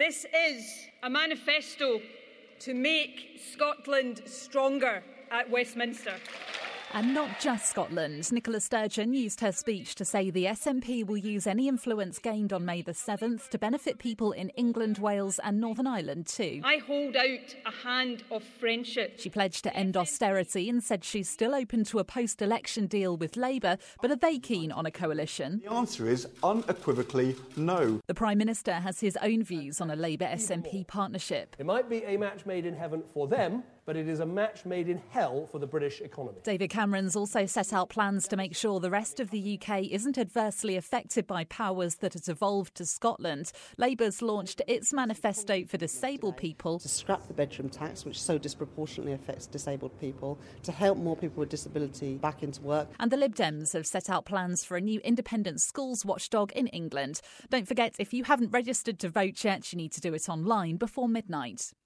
This is a manifesto to make Scotland stronger at Westminster. And not just Scotland. Nicola Sturgeon used her speech to say the SNP will use any influence gained on May the 7th to benefit people in England, Wales and Northern Ireland too. I hold out a hand of friendship. She pledged to end austerity and said she's still open to a post-election deal with Labour, but are they keen on a coalition? The answer is unequivocally no. The Prime Minister has his own views on a Labour-SNP partnership. It might be a match made in heaven for them, but it is a match made in hell for the British economy. David Cameron's also set out plans to make sure the rest of the UK isn't adversely affected by powers that have devolved to Scotland. Labour's launched its manifesto for disabled people. To scrap the bedroom tax, which so disproportionately affects disabled people, to help more people with disability back into work. And the Lib Dems have set out plans for a new independent schools watchdog in England. Don't forget, if you haven't registered to vote yet, you need to do it online before midnight.